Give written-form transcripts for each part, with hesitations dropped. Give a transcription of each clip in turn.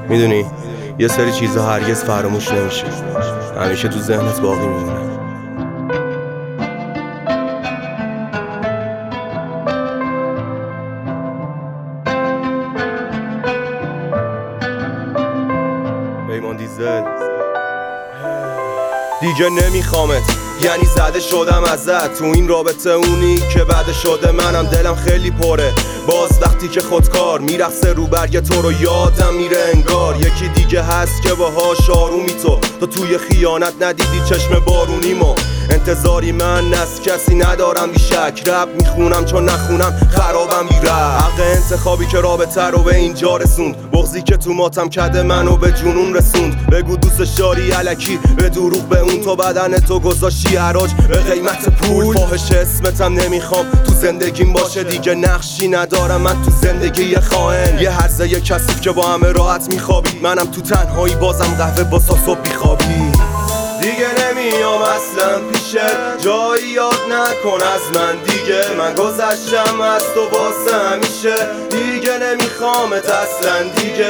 میدونی یه سری چیزا هرگز فراموش نمیشه، همیشه تو ذهنت باقی میمونه. پیمان دیزل دیگه نمیخوامت، یعنی زده شدم ازت تو این رابطه، اونی که بعد شده منم. دلم خیلی پره باز وقتی که خودکار میرقصه رو برگ تو رو یادم میره انگار یکی دیگه هست که باهاش آرومی تو توی خیانت ندیدی چشم بارونیمو. انتظاری من از کسی ندارم بیشک، رپ میخونم چون نخونم خرابم بی رپ. حق انتخابی که رابطه رو به اینجا رسوند، بغضی که تو ماتم کده منو به جنون رسوند. بگو دوستش داری الکی به دروغ به اون، تو بدن تو گذاشتی حراج به قیمت پول. فاحش اسمتم نمیخوام تو زندگیم باشه، دیگه نقشی ندارم من تو زندگی خائن. یه هرزه یه کثیف که با همه راحت میخوابید، منم تو تنهایی بازم قهوه با صبح بیخوابی. دیگه نمیام اصلا پیشت، جایی یاد نکن از من دیگه، من گذشتم از تو واسه همیشه. دیگه نمیخوامت اصلا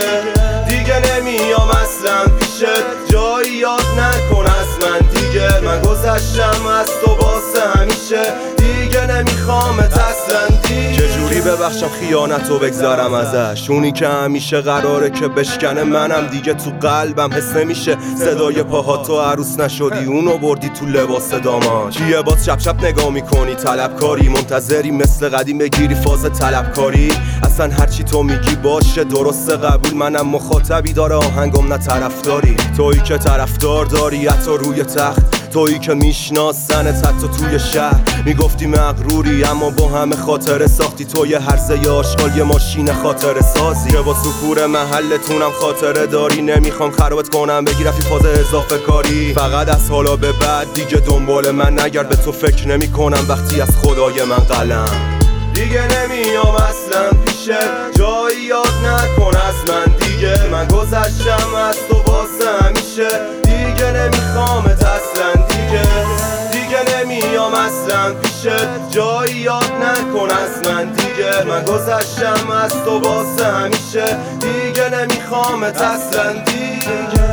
دیگه نمیام اصلا پیشت، جایی یاد نکن از من دیگه، من گذشتم از تو واسه همیشه. دیگه نمیخوامت اصلا چجوری ببخشم خیانتو بگذارم ازش، اونی که همیشه قراره که بشکنه منم. دیگه تو قلبم حس نمیشه صدای پاهاتو، عروس نشدی اونو بردی تو لباس دامان. چیه باز چپ چپ نگاه میکنی طلبکاری، منتظری مثل قدیم بگیری فاز طلبکاری. اصلا هرچی تو میگی باشه درست قبول، منم مخاطبی داره آهنگم نه طرفداری. تویی که طرفدار داری حتی روی تخت، تویی که میشناسنت حتی توی شهر. میگفتی مغروری اما با همه خاطره ساختی، تو یه هرزه آشغال یه ماشین خاطره سازی که با سکور محلتونم خاطره داری. نمیخوام خرابت کنم بگی رفتی فاز اضافه کاری، فقط از حالا به بعد دیگه دنبال من نگرد، به تو فکر نمی کنم وقتی از خدای من قلم. دیگه نمیام اصلا پیشت، جایی یاد نکن از من دیگه، من گذشتم از تو واسه همیشه. دیگه نمیخوامت اصلا دیگه نمیام اصلا پیشت، جایی یاد نکن از من دیگه، من گذشتم از تو واسه همیشه. دیگه نمیخوامت اصلا دیگه.